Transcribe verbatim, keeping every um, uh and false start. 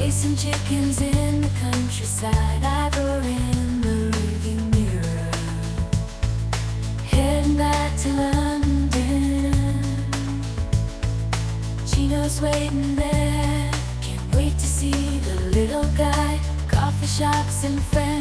Chasing chickens in the countryside, Ivor in the rearview mirror, heading back to London. Chino's waiting there, can't wait to see the little guy. Coffee shops and friends